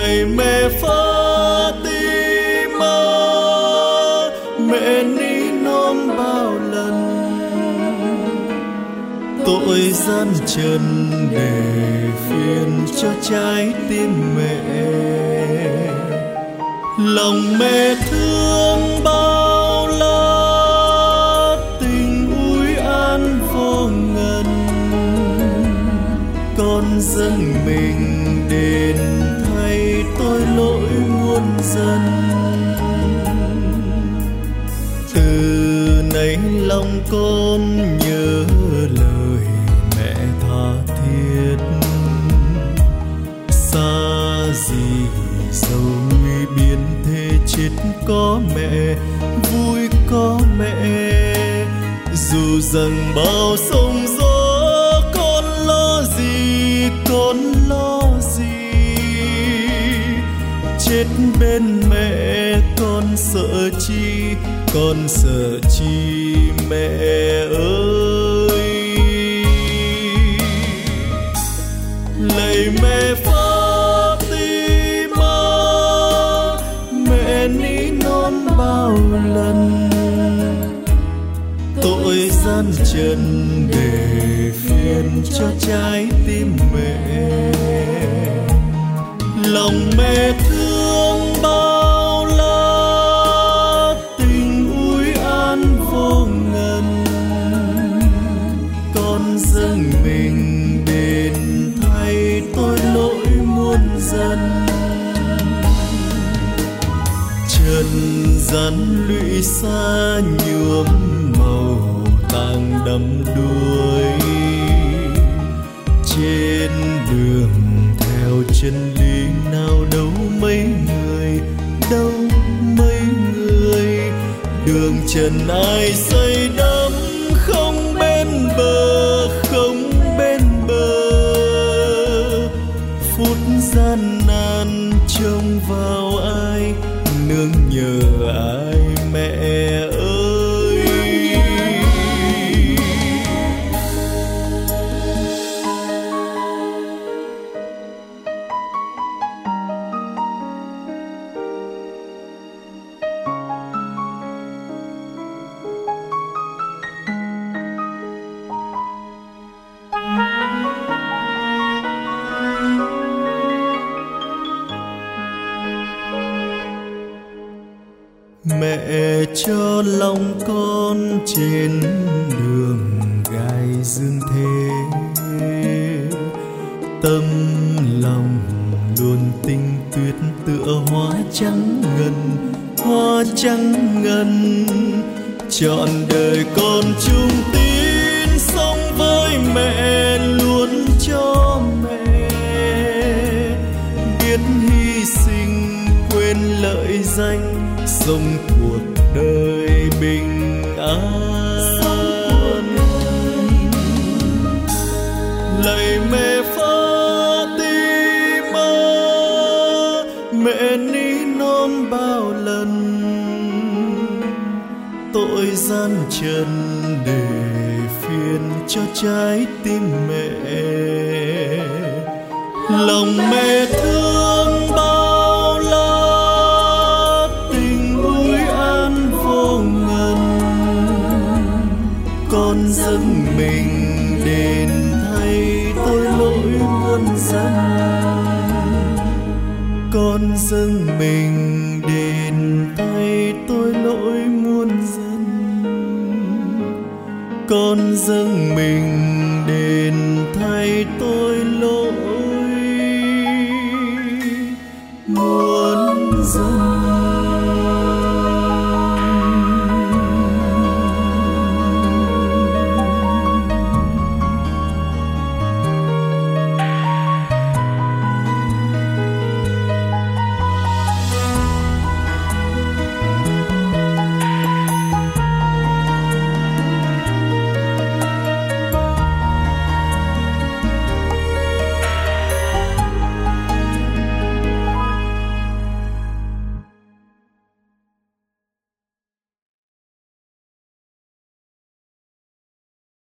lạy mẹ Fatima, mẹ ní non bao lần tội gian trần để phiền cho trái tim mẹ. Lòng mẹ thương bao la, tình úi an vô ngần, con dâng mình đền thay tôi lỗi muôn dân. Từ nay lòng con nhớ lời mẹ tha thiết, xa gì dầu nguy biến thế chết có mẹ, vui có mẹ. Dù rằng bao sông gió con lo gì, con lo gì, chết bên mẹ con sợ chi, con sợ chi mẹ ơi. Lạy mẹ Fatima, mẹ ní non bao lần tội gian trần để phiền cho trái tim mẹ. Lòng mẹ thương bao la, tình úi an vô ngần, con dâng mình đền thay tôi lỗi muôn dân. Trần gian lụy xa nhuộm màu tàng đắm đuối, trên đường theo chân lý nào đâu mấy người, đâu mấy người. Đường trần ai xây đắm, không bên bờ, không bên bờ. Phút gian nan trông vào ai, nương nhờ ai mẹ ơi. Mẹ cho lòng con trên đường gai dương thế, tâm lòng luôn tinh tuyết tựa hoa trắng ngần, hoa trắng ngần. Trọn đời con chung tín sống với mẹ, luôn cho mẹ biết hy sinh quên lợi danh, sống cuộc đời bình an. Lạy mẹ Fatima, mẹ ní non bao lần tội gian trần để phiền cho trái tim mẹ. Lòng mẹ thương bao la, tình úi an vô ngần, con dâng mình đền thay tôi lỗi muôn dân. Con dâng mình đền thay tôi lỗi muôn dân. Con dâng mình đền thay tôi lỗi